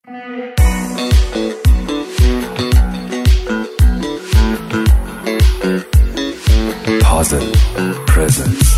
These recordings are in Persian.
Puzzle Presents.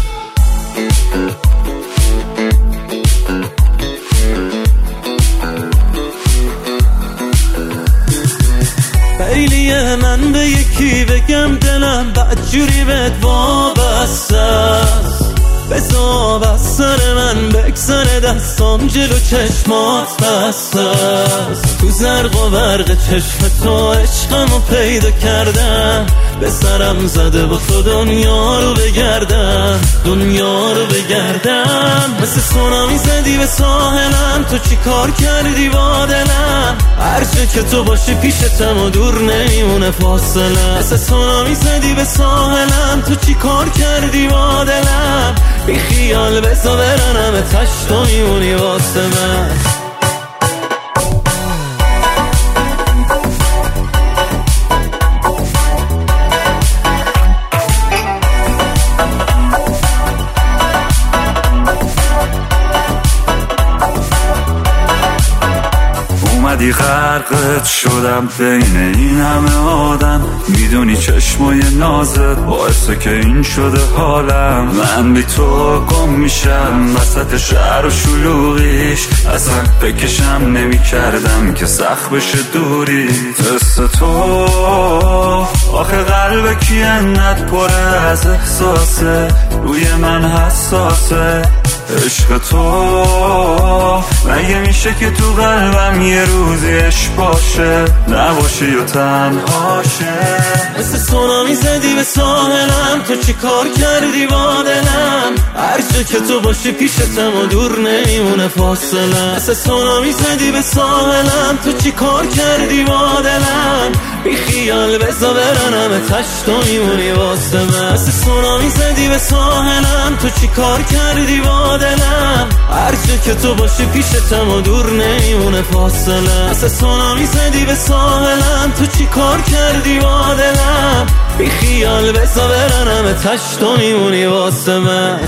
خیلیه من به یکی بگم دلم بدجوری بهت وابسته است، بذار از سر من بگذره دستام جلو چشمات بسته است. تو زرق و برق چشم تو عشقمو پیدا کردم، به سرم زده با تو دنیا رو بگردم، دنیا رو بگردم. مثل سونامی زدی به ساحلم، تو چی کار کردی با دلم؟ هر جا که تو باشی پیشتم و دور نمیمونه فاصله. مثل سونامی زدی به ساحلم، تو چی کار کردی با دلم؟ بی خیال بزا برنم تشت و میمونی واسه من. اومدی غرقت شدم بین این همه آدم، میدونی چشمای نازت باعثه که این شده حالم. من بی تو گم میشم وسط شهر و شلوغیش، اصلا بکشم نمی کردم که سخت بشه دوری. دست تو آخه قلب کی انقدر پره از احساسه، روی من حساسه. عشق تو مگه میشه که تو قلبم یه روزیش باشه، نباشه یا تنهاشه. مثل سونامی زدی به ساحلم، تو چی کار کردی با دلم؟ هر جا که تو باشی پیشتم و دور نمیمونه فاصله. مثل سونامی زدی به ساحلم، تو چی کار کردی با دلم؟ بی خیال بزا برنم تشت و میمونی واسه من. مثل سونامی زدی به ساحلم، تو چی کار کردی با دلم؟ هر جا که تو باشی پیشتم و دور نمیمونه فاصله. مثل سونامی زدی به ساحلم، تو چی کار کردی با دلم؟ بی خیال بزا برنم تشت و میمونی واسه من.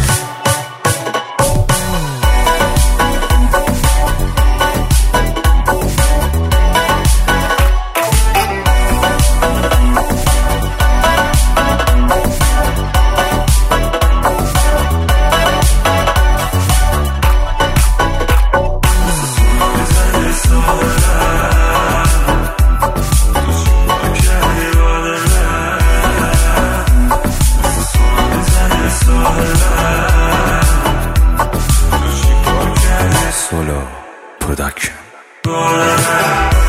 Solo Production.